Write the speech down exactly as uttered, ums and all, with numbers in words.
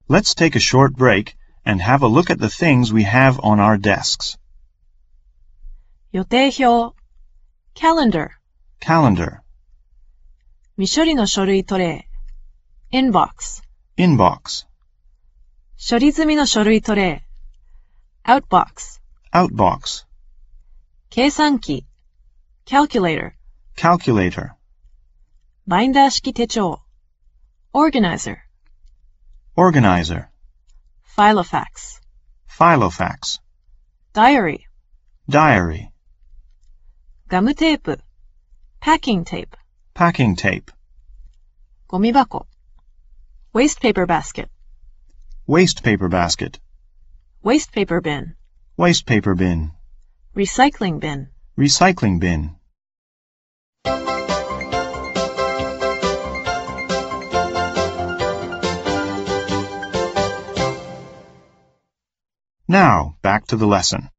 Let's take a short break and have a look at the things we have on our desks. 予定表 calendar Calendar, 未処理の書類トレイ inbox inbox, 処理済みの書類トレイ outbox outbox, 計算機 calculator calculator, バインダー式手帳 organizer organizer, filofax filofax, diary diary, ガムテープ packing tape packing tape, ゴミ箱 waste paper basket waste paper basket, waste paper bin waste paper bin, recycling bin recycling bin. Now, back to the lesson.